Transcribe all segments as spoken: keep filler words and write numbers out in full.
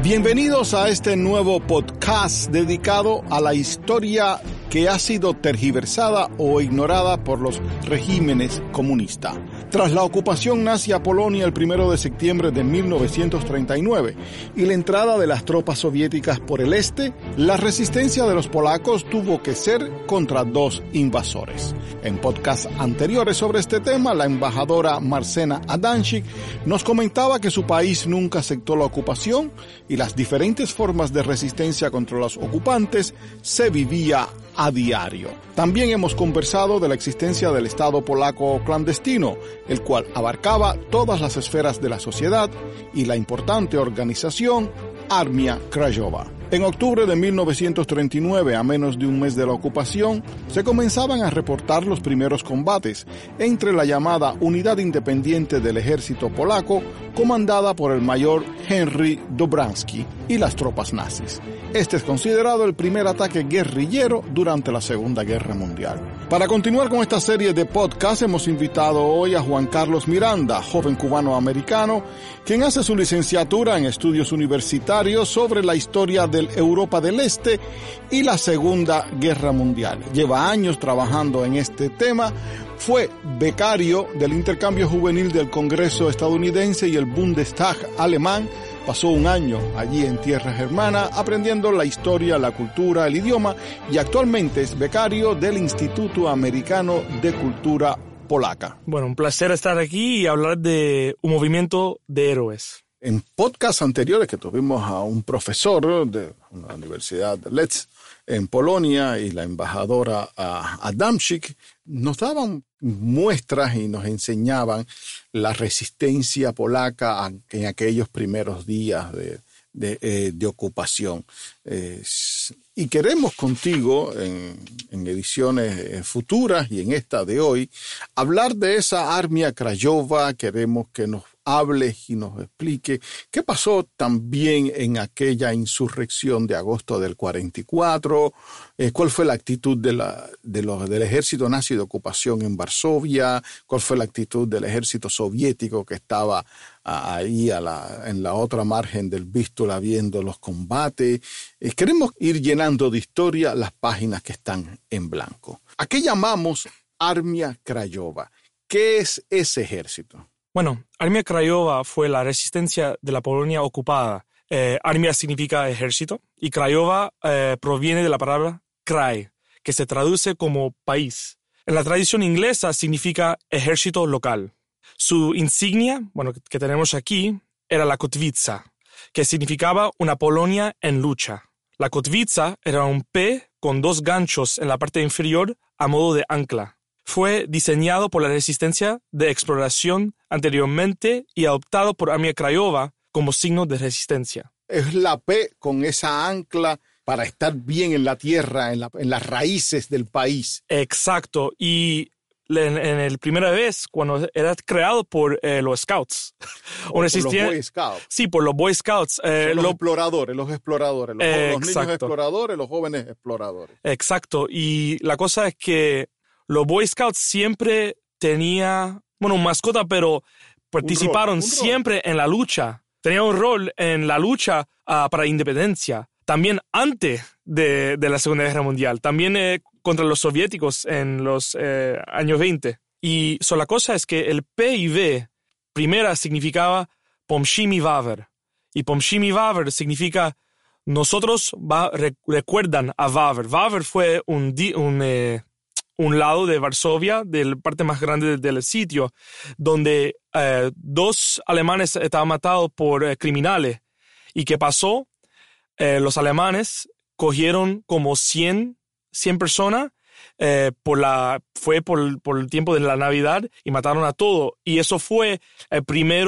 Bienvenidos a este nuevo podcast dedicado a la historia que ha sido tergiversada o ignorada por los regímenes comunistas. Tras la ocupación nazi a Polonia el primero de septiembre de mil novecientos treinta y nueve y la entrada de las tropas soviéticas por el este, la resistencia de los polacos tuvo que ser contra dos invasores. En podcasts anteriores sobre este tema, la embajadora Marcena Adamczyk nos comentaba que su país nunca aceptó la ocupación y las diferentes formas de resistencia contra los ocupantes se vivía a diario. También hemos conversado de la existencia del Estado polaco clandestino, el cual abarcaba todas las esferas de la sociedad, y la importante organización Armia Krajowa. En octubre de mil novecientos treinta y nueve, a menos de un mes de la ocupación, se comenzaban a reportar los primeros combates entre la llamada Unidad Independiente del Ejército Polaco, comandada por el mayor Henry Dobranski, y las tropas nazis. Este es considerado el primer ataque guerrillero durante la Segunda Guerra Mundial. Para continuar con esta serie de podcasts, hemos invitado hoy a Juan Carlos Miranda, joven cubano-americano, quien hace su licenciatura en estudios universitarios sobre la historia de Europa del Este y la Segunda Guerra Mundial. Lleva años trabajando en este tema, fue becario del intercambio juvenil del Congreso estadounidense y el Bundestag alemán, pasó un año allí en tierra germana aprendiendo la historia, la cultura, el idioma, y actualmente es becario del Instituto Americano de Cultura Polaca. Bueno, un placer estar aquí y hablar de un movimiento de héroes. En podcasts anteriores que tuvimos a un profesor de una universidad de Lec en Polonia y la embajadora Adamczyk, nos daban muestras y nos enseñaban la resistencia polaca en aquellos primeros días de, de, eh, de ocupación. Eh, y queremos contigo, en, en ediciones futuras y en esta de hoy, hablar de esa Armia Krajowa. Queremos que nos hables y nos explique qué pasó también en aquella insurrección de agosto del cuarenta y cuatro, eh, cuál fue la actitud de la, de los, del ejército nazi de ocupación en Varsovia, cuál fue la actitud del ejército soviético que estaba a, ahí a la, en la otra margen del Vístula viendo los combates. Eh, queremos ir llenando de historia las páginas que están en blanco. ¿A qué llamamos Armia Krajowa? ¿Qué es ese ejército? Bueno, Armia Krajowa fue la resistencia de la Polonia ocupada. Eh, Armia significa ejército y Krajowa eh, proviene de la palabra kraj, que se traduce como país. En la tradición inglesa significa ejército local. Su insignia, bueno, que tenemos aquí, era la Kotwica, que significaba una Polonia en lucha. La Kotwica era un P con dos ganchos en la parte inferior a modo de ancla. Fue diseñado por la resistencia de exploración anteriormente y adoptado por Armia Krajowa como signo de resistencia. Es la P con esa ancla para estar bien en la tierra, en, la, en las raíces del país. Exacto. Y en, en la primera vez, cuando era creado por eh, los Scouts. O por los Boy Scouts. Sí, por los Boy Scouts. Eh, los lo... exploradores, los exploradores. Los, eh, los niños exploradores, los jóvenes exploradores. Exacto. Y la cosa es que los Boy Scouts siempre tenían, bueno, un mascota, pero participaron un rol, un siempre rol. en la lucha. Tenían un rol en la lucha uh, para la independencia. También antes de, de la Segunda Guerra Mundial. También eh, contra los soviéticos en los eh, años veinte. Y so, la cosa es que el P y V, primera significaba Pomshimi Wawer. Y Pomshimi Wawer significa nosotros va, re, recuerdan a Wawer. Wawer fue un... un eh, un lado de Varsovia, de la parte más grande del sitio, donde eh, dos alemanes estaban matados por eh, criminales. ¿Y qué pasó? Eh, los alemanes cogieron como cien, cien personas, eh, por la, fue por, por el tiempo de la Navidad y mataron a todos. Y eso fue el primer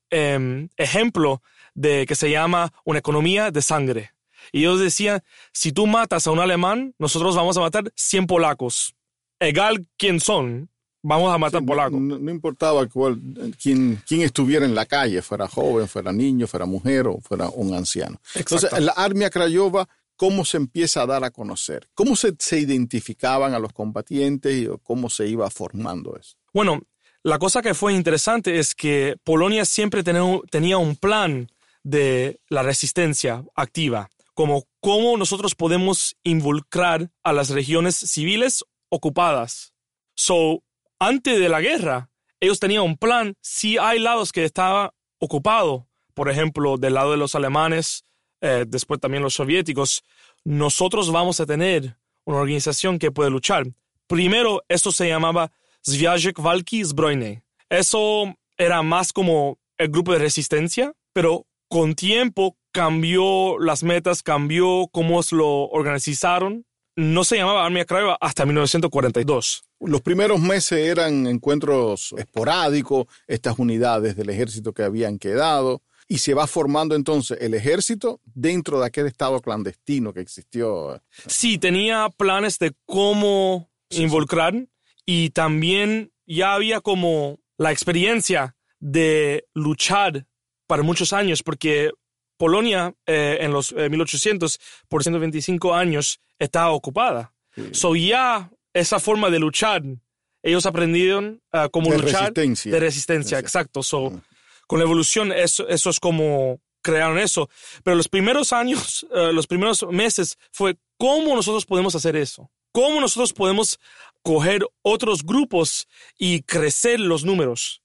eh, ejemplo de que se llama una economía de sangre. Y ellos decían, si tú matas a un alemán, nosotros vamos a matar cien polacos. Egal quién son, vamos a matar sí, polacos. No, no importaba cuál, quién, quién estuviera en la calle, fuera joven, fuera niño, fuera mujer o fuera un anciano. Exacto. Entonces, la Armia Krajowa, ¿cómo se empieza a dar a conocer? ¿Cómo se, se identificaban a los combatientes y cómo se iba formando eso? Bueno, la cosa que fue interesante es que Polonia siempre tenía, tenía un plan de la resistencia activa, como cómo nosotros podemos involucrar a las regiones civiles ocupadas. So, antes de la guerra, ellos tenían un plan. Si hay lados que estaban ocupados, por ejemplo, del lado de los alemanes, eh, después también los soviéticos, nosotros vamos a tener una organización que puede luchar. Primero, esto se llamaba Związek Walki Zbrojnej. Eso era más como el grupo de resistencia, pero con tiempo cambió las metas, cambió cómo lo organizaron. No se llamaba Armia Krajowa hasta mil novecientos cuarenta y dos. Los primeros meses eran encuentros esporádicos, estas unidades del ejército que habían quedado, y se va formando entonces el ejército dentro de aquel estado clandestino que existió. Sí, tenía planes de cómo sí, involucrar, sí. Y también ya había como la experiencia de luchar para muchos años, porque Polonia eh, en los eh, mil ochocientos, por ciento veinticinco años, estaba ocupada. Sí. So ya esa forma de luchar, ellos aprendieron uh, cómo de luchar resistencia. de resistencia, sí. Exacto. So, uh-huh. Con la evolución, eso, eso es como crearon eso. Pero los primeros años, uh, los primeros meses, fue cómo nosotros podemos hacer eso. Cómo nosotros podemos coger otros grupos y crecer los números.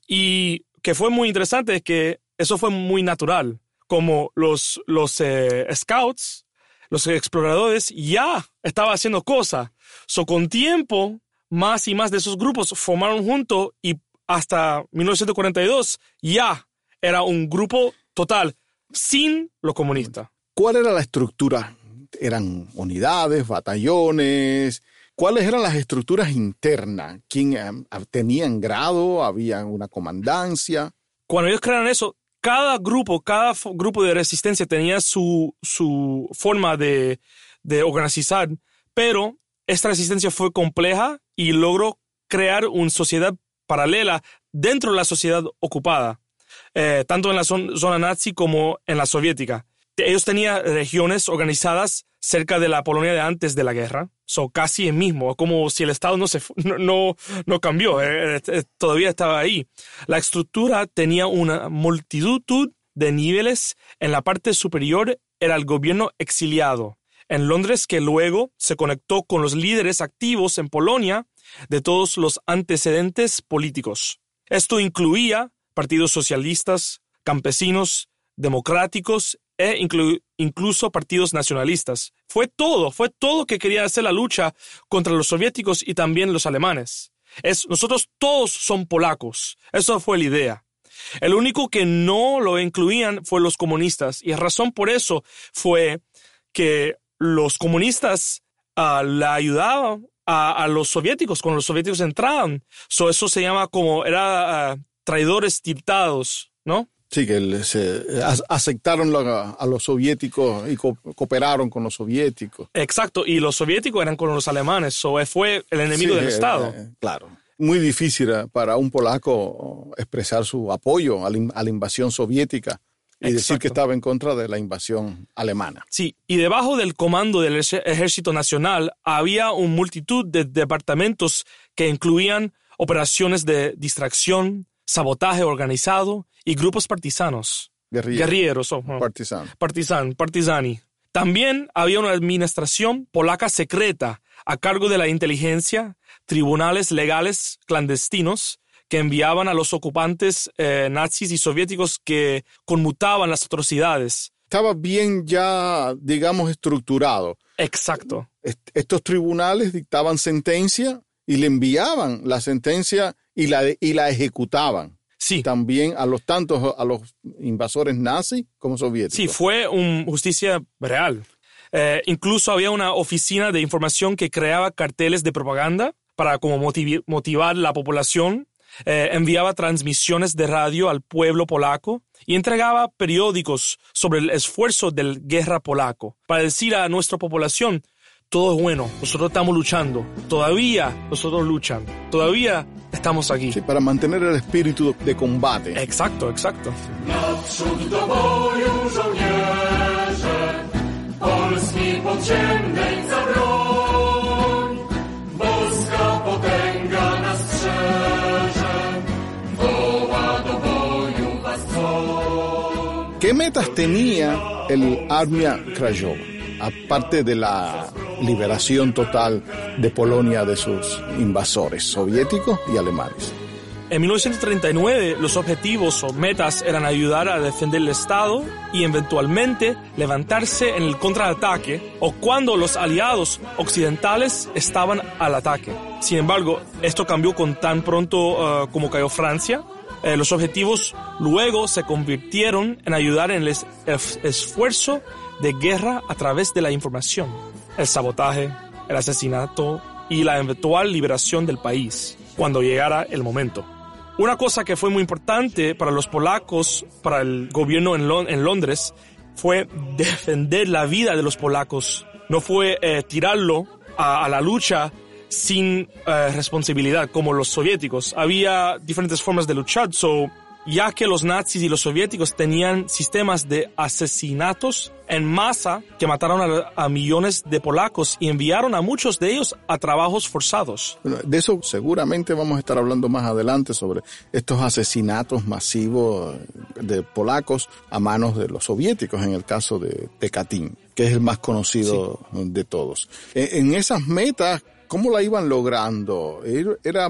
Y que fue muy interesante que eso fue muy natural. Como los, los eh, scouts, los exploradores ya estaban haciendo cosas. So, con tiempo, más y más de esos grupos formaron juntos y hasta mil novecientos cuarenta y dos ya era un grupo total sin los comunistas. ¿Cuál era la estructura? ¿Eran unidades, batallones? ¿Cuáles eran las estructuras internas? ¿Quién eh, tenían grado? ¿Había una comandancia? Cuando ellos crearon eso, cada grupo, cada f- grupo de resistencia tenía su, su forma de, de organizar, pero esta resistencia fue compleja y logró crear una sociedad paralela dentro de la sociedad ocupada, eh, tanto en la zon- zona nazi como en la soviética. Ellos tenían regiones organizadas cerca de la Polonia de antes de la guerra, so casi el mismo, como si el Estado no, se fu- no, no, no cambió, eh, eh, todavía estaba ahí. La estructura tenía una multitud de niveles. En la parte superior era el gobierno exiliado en Londres, que luego se conectó con los líderes activos en Polonia de todos los antecedentes políticos. Esto incluía partidos socialistas, campesinos, democráticos e inclu- incluso partidos nacionalistas. Fue todo, fue todo que quería hacer la lucha contra los soviéticos y también los alemanes. Es, nosotros todos son polacos. Esa fue la idea. El único que no lo incluían fue los comunistas, y la razón por eso fue que los comunistas uh, la ayudaban a, a los soviéticos cuando los soviéticos entraban. So, eso se llama como, era uh, traidores tiltados, ¿no? Sí, que se aceptaron a los soviéticos y co- cooperaron con los soviéticos. Exacto, y los soviéticos eran con los alemanes, so fue el enemigo sí, del Estado. Eh, claro. Muy difícil para un polaco expresar su apoyo a la, a la invasión soviética y Exacto. decir que estaba en contra de la invasión alemana. Sí, y debajo del comando del Ejército Nacional había una multitud de departamentos que incluían operaciones de distracción, sabotaje organizado y grupos partisanos. Guerrilleros. Guerrilleros. Oh, oh. Partisan. Partisan, partisani. También había una administración polaca secreta a cargo de la inteligencia, tribunales legales clandestinos que enviaban a los ocupantes eh, nazis y soviéticos que conmutaban las atrocidades. Estaba bien ya, digamos, estructurado. Exacto. Est- estos tribunales dictaban sentencia y le enviaban la sentencia y la, y la ejecutaban. Sí. También a los tantos a los invasores nazis como soviéticos. Sí, fue una justicia real. Eh, incluso había una oficina de información que creaba carteles de propaganda para como motiv- motivar la población. Eh, enviaba transmisiones de radio al pueblo polaco y entregaba periódicos sobre el esfuerzo de la guerra polaco para decir a nuestra población: todo es bueno, nosotros estamos luchando, todavía nosotros luchan, todavía estamos aquí. Sí, para mantener el espíritu de combate. Exacto, exacto. Naprzód do boju, żołnierze, Polski podziemnej za broń. Boska potęga nas strzeże, woła do boju was dzwon. ¿Qué metas tenía el Armia Krajowa, aparte de la liberación total de Polonia de sus invasores soviéticos y alemanes? En mil novecientos treinta y nueve, los objetivos o metas eran ayudar a defender el Estado y eventualmente levantarse en el contraataque o cuando los aliados occidentales estaban al ataque. Sin embargo, esto cambió con tan pronto uh, como cayó Francia. Eh, los objetivos luego se convirtieron en ayudar en el es- esfuerzo de guerra a través de la información, el sabotaje, el asesinato y la eventual liberación del país, cuando llegara el momento. Una cosa que fue muy importante para los polacos, para el gobierno en, Lon- en Londres, fue defender la vida de los polacos. No fue eh, tirarlo a, a la lucha sin eh, responsabilidad, como los soviéticos. Había diferentes formas de luchar, so, ya que los nazis y los soviéticos tenían sistemas de asesinatos en masa que mataron a, a millones de polacos y enviaron a muchos de ellos a trabajos forzados. Bueno, de eso seguramente vamos a estar hablando más adelante, sobre estos asesinatos masivos de polacos a manos de los soviéticos, en el caso de, de Katyn, que es el más conocido sí. de todos. En, en esas metas, ¿cómo la iban logrando? Era...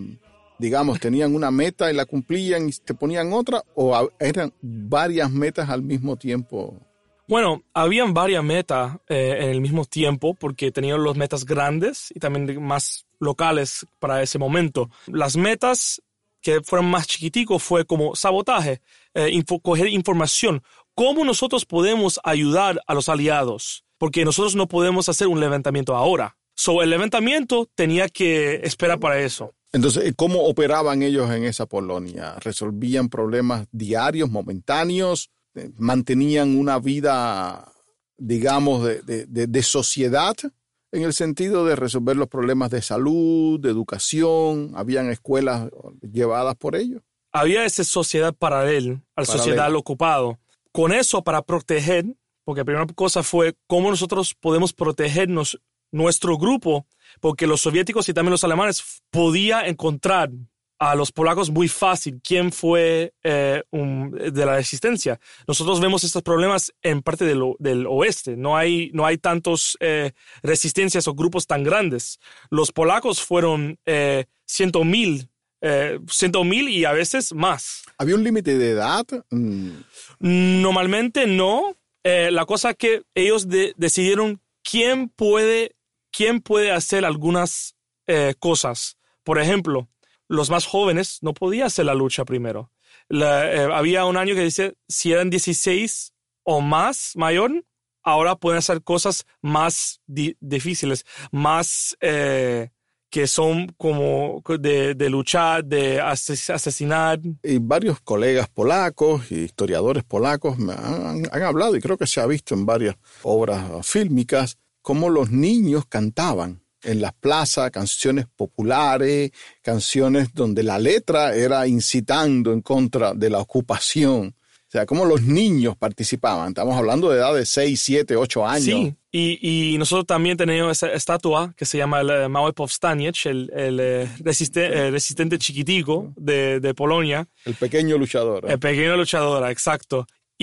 digamos, tenían una meta y la cumplían y te ponían otra, o eran varias metas al mismo tiempo? Bueno, habían varias metas eh, en el mismo tiempo porque tenían los metas grandes y también más locales para ese momento. Las metas que fueron más chiquiticos fue como sabotaje, eh, info, coger información. ¿Cómo nosotros podemos ayudar a los aliados? Porque nosotros no podemos hacer un levantamiento ahora. So, el levantamiento tenía que esperar para eso. Entonces, ¿cómo operaban ellos en esa Polonia? ¿Resolvían problemas diarios, momentáneos? ¿Mantenían una vida, digamos, de, de, de, de sociedad en el sentido de resolver los problemas de salud, de educación? ¿Habían escuelas llevadas por ellos? Había esa sociedad paralela a la sociedad ocupada. Con eso, para proteger, porque la primera cosa fue cómo nosotros podemos protegernos nuestro grupo, porque los soviéticos y también los alemanes podían encontrar a los polacos muy fácil quién fue eh, un, de la resistencia. Nosotros vemos estos problemas en parte del, del oeste. No hay, no hay tantos eh, resistencias o grupos tan grandes. Los polacos fueron eh, ciento mil, eh, ciento mil y a veces más. ¿Había un límite de edad? Mm. Normalmente no. Eh, la cosa es que ellos de, decidieron quién puede ¿Quién puede hacer algunas eh, cosas? Por ejemplo, los más jóvenes no podían hacer la lucha primero. La, eh, había un año que dice, si eran dieciséis o más mayor, ahora pueden hacer cosas más di- difíciles, más eh, que son como de, de luchar, de ases- asesinar. Y varios colegas polacos y historiadores polacos me han, han hablado, y creo que se ha visto en varias obras fílmicas, cómo los niños cantaban en las plazas canciones populares, canciones donde la letra era incitando en contra de la ocupación. O sea, cómo los niños participaban. Estamos hablando de edad de seis, siete, ocho años. Sí, y, y nosotros también tenemos esa estatua que se llama el uh, Mały Powstaniec, el, el, el resiste, uh, resistente chiquitico de, de Polonia. El pequeño luchador. ¿eh? El pequeño luchador, exacto.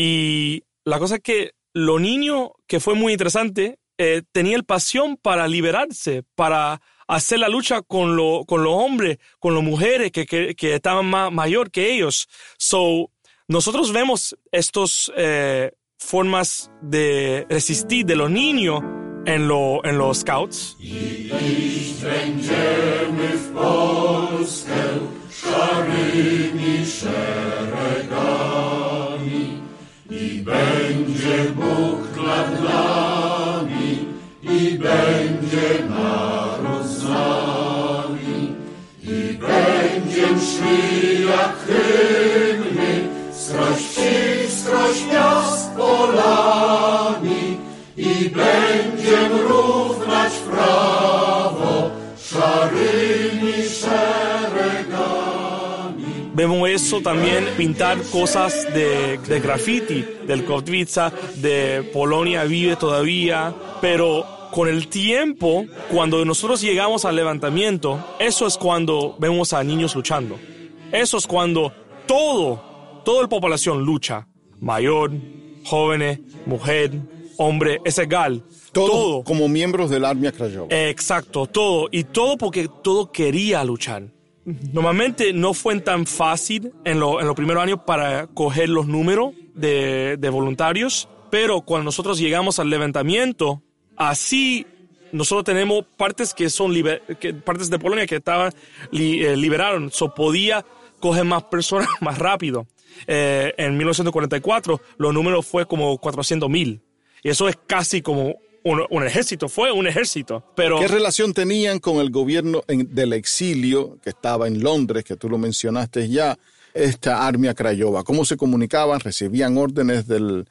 Y la cosa es que lo niño, que fue muy interesante, Eh, tenía el pasión para liberarse, para hacer la lucha con, lo, con los hombres, con las mujeres que, que, que estaban más mayor que ellos. So, nosotros vemos estas eh, formas de resistir de los niños en, lo, en los scouts. I iść będziemy w Polskę szarymi szeregami i będzie Bóg dla nami i będzie naród z nami i będziem szli jak hymny skroś wsi, skroś miast polami i będziem równać w prawo szarymi szeregami. Vemos eso también, pintar cosas de, de graffiti, del Kotwica, de Polonia vive todavía, pero con el tiempo, cuando nosotros llegamos al levantamiento, eso es cuando vemos a niños luchando. Eso es cuando todo, toda la población lucha. mayor, jóvenes, mujer, hombre, es igual. Todo, todo. Como miembros del Armia Krajowa. Exacto, todo. Y todo porque todo quería luchar. Normalmente no fue tan fácil en, lo, en los primeros años para coger los números de, de voluntarios, pero cuando nosotros llegamos al levantamiento, así nosotros tenemos partes que son liber, que, partes de Polonia que estaban li, eh, liberaron, so podía coger más personas más rápido. Eh, en mil novecientos cuarenta y cuatro los números fue como cuatrocientos mil. Y eso es casi como un, un ejército, fue un ejército. Pero ¿qué relación tenían con el gobierno en, del exilio que estaba en Londres, que tú lo mencionaste ya, esta Armia Krajowa? ¿Cómo se comunicaban? ¿Recibían órdenes del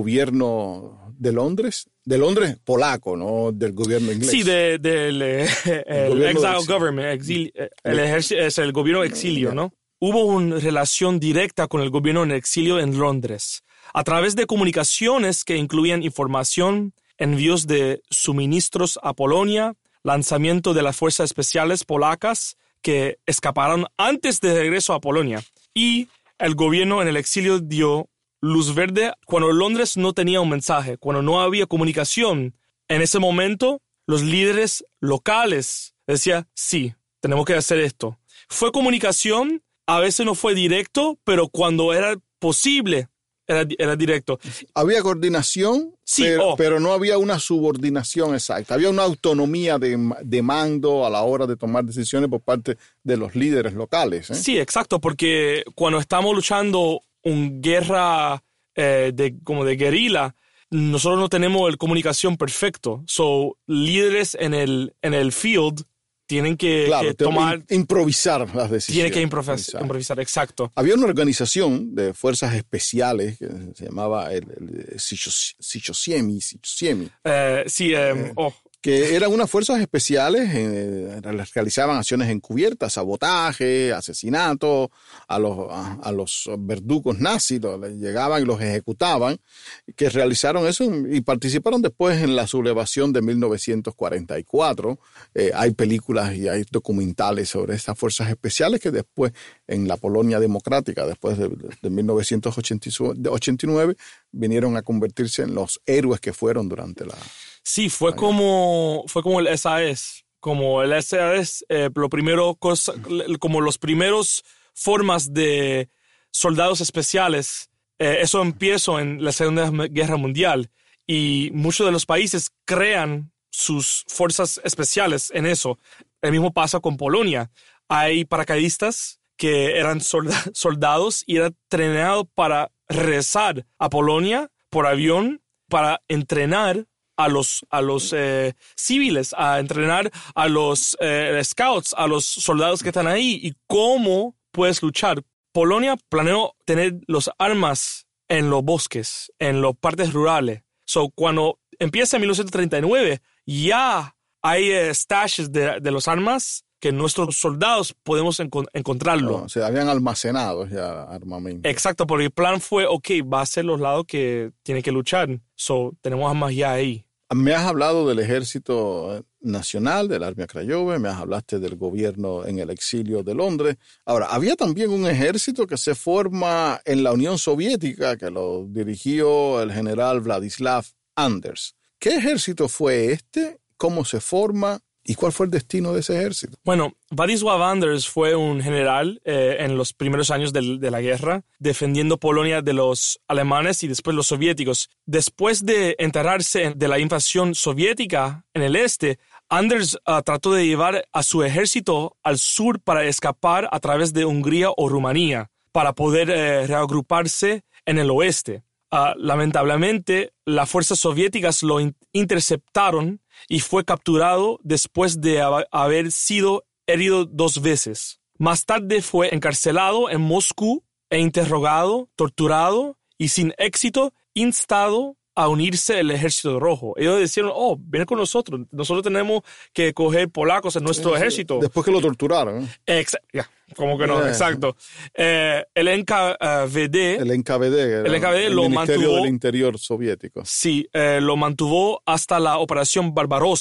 gobierno de Londres? De Londres polaco, no del gobierno inglés. Sí, del de, de, el exile government, exil, el ejército, es el gobierno exilio, ¿no? Hubo una relación directa con el gobierno en exilio en Londres, a través de comunicaciones que incluían información, envíos de suministros a Polonia, lanzamiento de las fuerzas especiales polacas que escaparon antes de regreso a Polonia. Y el gobierno en el exilio dio luz verde cuando Londres no tenía un mensaje, cuando no había comunicación. En ese momento, los líderes locales decían, sí, tenemos que hacer esto. Fue comunicación, a veces no fue directo, pero cuando era posible, era, era directo. Había coordinación, sí, pero, oh. pero no había una subordinación exacta. Había una autonomía de, de mando a la hora de tomar decisiones por parte de los líderes locales. ¿eh? Sí, exacto, porque cuando estamos luchando una guerra eh, de, como de guerrilla, nosotros no tenemos el comunicación perfecto. So, líderes en el, en el field tienen que, claro, que tomar... improvisar las decisiones. Tienen que improvisar, improvisar, exacto. Había una organización de fuerzas especiales que se llamaba el, el Sichosiemi. Sichosiemi eh, sí, eh, eh, oh. que eran unas fuerzas especiales, eh, realizaban acciones encubiertas, sabotaje, asesinato, a los, a, a los verdugos nazis, los, llegaban y los ejecutaban, que realizaron eso y participaron después en la sublevación de mil novecientos cuarenta y cuatro. Eh, hay películas y hay documentales sobre estas fuerzas especiales que después, en la Polonia democrática, después de, de mil novecientos ochenta y nueve, vinieron a convertirse en los héroes que fueron durante la... Sí, fue como, fue como el S A S, como el S A S, eh, lo primero cosa, como los primeros formas de soldados especiales. Eh, eso empezó en la Segunda Guerra Mundial y muchos de los países crean sus fuerzas especiales en eso. El mismo pasa con Polonia. Hay paracaidistas que eran solda- soldados y eran entrenados para regresar a Polonia por avión para entrenar a los, a los eh, civiles, a entrenar a los eh, scouts, a los soldados que están ahí y cómo puedes luchar. Polonia planeó tener las armas en los bosques, en las partes rurales. So, cuando empieza en mil novecientos treinta y nueve, ya hay eh, stashes de, de las armas que nuestros soldados podemos enco- encontrarlo. No, o sea, habían almacenado ya armamento. Exacto, porque el plan fue, ok, va a ser los lados que tienen que luchar. So, tenemos armas ya ahí. Me has hablado del Ejército Nacional, del Armia Krajowa, me has hablaste del gobierno en el exilio de Londres. Ahora, había también un ejército que se forma en la Unión Soviética, que lo dirigió el general Vladislav Anders. ¿Qué ejército fue este? ¿Cómo se forma? ¿Y cuál fue el destino de ese ejército? Bueno, Vladislav Anders fue un general eh, en los primeros años de, de la guerra, defendiendo Polonia de los alemanes y después los soviéticos. Después de enterarse de la invasión soviética en el este, Anders uh, trató de llevar a su ejército al sur para escapar a través de Hungría o Rumanía, para poder eh, reagruparse en el oeste. Uh, lamentablemente, las fuerzas soviéticas lo in- interceptaron y fue capturado después de hab- haber sido herido dos veces. Más tarde fue encarcelado en Moscú e interrogado, torturado y sin éxito instado a unirse al Ejército Rojo. Ellos decían, oh, ven con nosotros, nosotros tenemos que coger polacos en nuestro ejército. Después que lo torturaron. ¿eh? Exa- yeah, como que no, Yeah. exacto. Eh, el N K V D... El N K V D. El N K V D el lo Ministerio mantuvo- del Interior soviético. Sí, eh, lo mantuvo hasta la Operación Barbarossa,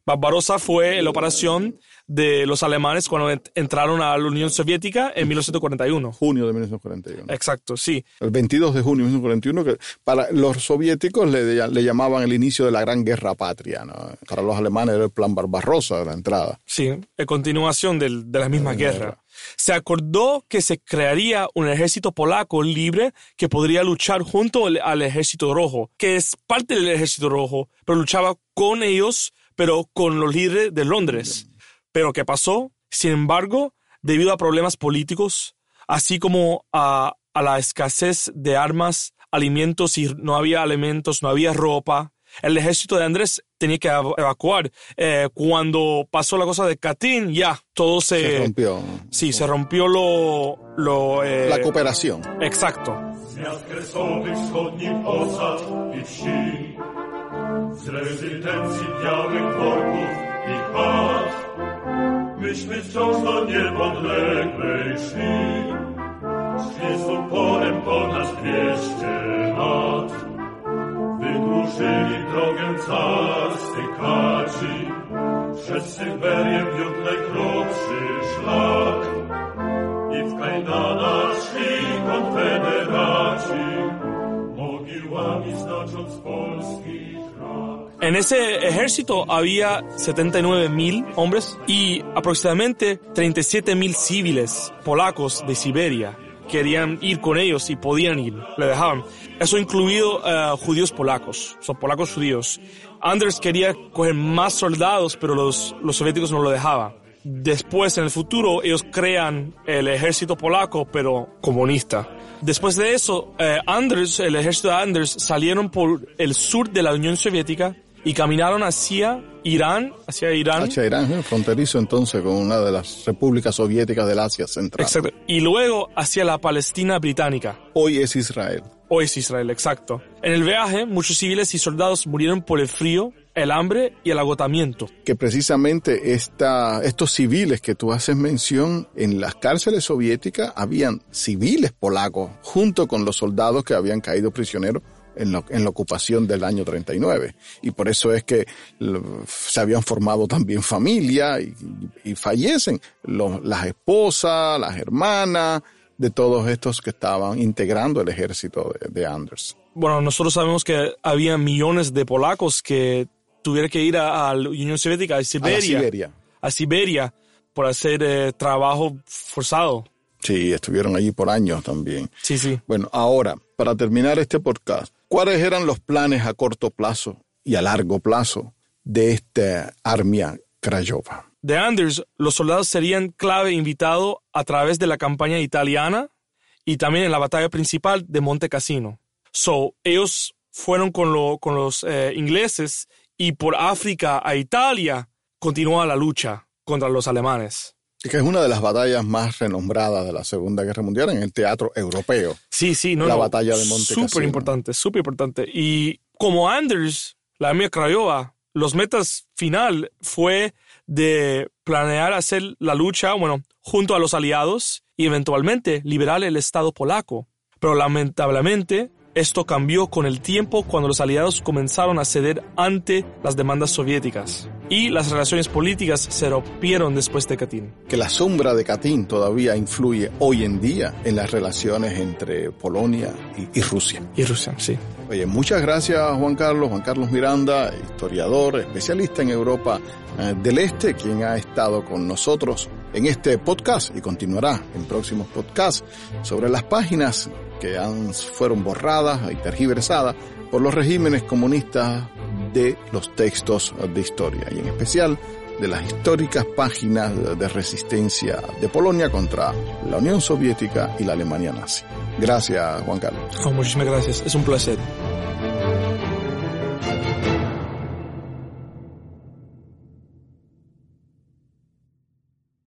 Barbarossa fue la operación de los alemanes cuando ent- entraron a la Unión Soviética en mil novecientos cuarenta y uno. Junio de mil novecientos cuarenta y uno. Exacto, sí. El veintidós de junio de mil novecientos cuarenta y uno, que para los soviéticos le, le llamaban el inicio de la Gran Guerra Patria, ¿no? Para los alemanes era el plan Barbarossa de la entrada. Sí, en continuación del, de la misma de guerra. guerra. Se acordó que se crearía un ejército polaco libre que podría luchar junto al, al ejército rojo, que es parte del ejército rojo, pero luchaba con ellos, pero con los líderes de Londres. Pero ¿qué pasó? Sin embargo, debido a problemas políticos, así como a, a la escasez de armas, alimentos, y no había alimentos, no había ropa, el ejército de Andrés tenía que evacuar. Eh, cuando pasó la cosa de Katyn, ya, todo se... Se rompió. Sí, se rompió lo... lo eh, la cooperación. Exacto. Z rezydencji białych worków i chat, myśmy wciąż do niepodległej szli, szli z uporem ponad dwieście lat. Wydłużyli drogę carskiej kaci, przez Syberię wiódł najkrótszy szlak. I w kajdanach szli konfederaci, mogiłami znacząc Polski. En ese ejército había setenta y nueve mil hombres y aproximadamente treinta y siete mil civiles polacos de Siberia. Querían ir con ellos y podían ir, le dejaban. Eso incluido uh, judíos polacos, son polacos judíos. Anders quería coger más soldados, pero los, los soviéticos no lo dejaban. Después, en el futuro, ellos crean el ejército polaco, pero comunista. Después de eso, eh, Anders, el ejército de Anders, salieron por el sur de la Unión Soviética y caminaron hacia Irán, hacia Irán. Hacia Irán, ¿eh? Fronterizo entonces con una de las repúblicas soviéticas del Asia Central. Exacto. Y luego hacia la Palestina británica. Hoy es Israel. Hoy es Israel, exacto. En el viaje, muchos civiles y soldados murieron por el frío, el hambre y el agotamiento. Que precisamente esta, estos civiles que tú haces mención, en las cárceles soviéticas habían civiles polacos junto con los soldados que habían caído prisioneros en, lo, en la ocupación del año treinta y nueve. Y por eso es que se habían formado también familias y, y fallecen los, las esposas, las hermanas de todos estos que estaban integrando el ejército de, de Anders. Bueno, nosotros sabemos que había millones de polacos que tuvieron que ir a, a la Unión Soviética, a Siberia, a Siberia, a Siberia por hacer eh, trabajo forzado. Sí, estuvieron allí por años también. Sí, sí. Bueno, ahora, para terminar este podcast, ¿cuáles eran los planes a corto plazo y a largo plazo de esta Armia Krajova? De Anders, los soldados serían clave invitado a través de la campaña italiana y también en la batalla principal de Monte Cassino. So, ellos fueron con, lo, con los eh, ingleses y por África a Italia continúa la lucha contra los alemanes. Que es una de las batallas más renombradas de la Segunda Guerra Mundial en el teatro europeo. Sí, sí, no, La no, batalla de Monte Cassino. Súper importante, súper importante. Y como Anders, la Armia Krajova, los metas final fue de planear hacer la lucha, bueno, junto a los aliados y eventualmente liberar el Estado polaco. Pero lamentablemente, esto cambió con el tiempo cuando los aliados comenzaron a ceder ante las demandas soviéticas y las relaciones políticas se rompieron después de Katyn. Que la sombra de Katyn todavía influye hoy en día en las relaciones entre Polonia y, y Rusia. Y Rusia, sí. Oye, muchas gracias Juan Carlos, Juan Carlos Miranda, historiador, especialista en Europa eh, del Este, quien ha estado con nosotros en este podcast y continuará en próximos podcasts sobre las páginas que han, fueron borradas y tergiversadas por los regímenes comunistas de los textos de historia y en especial de las históricas páginas de resistencia de Polonia contra la Unión Soviética y la Alemania nazi. Gracias, Juan Carlos. Oh, muchísimas gracias. Es un placer.